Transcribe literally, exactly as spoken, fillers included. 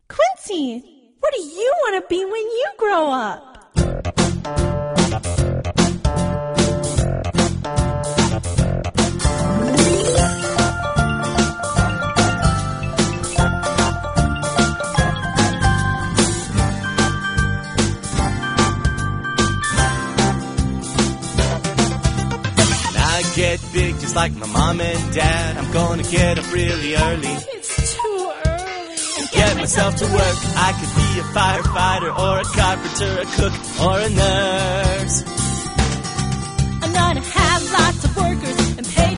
Quincy, what do you want to be when you grow up? Get big just like my mom and dad. I'm gonna get up really early. It's too early. And get myself to work. I could be a firefighter or a carpenter, a cook or a nurse. I'm gonna have lots of workers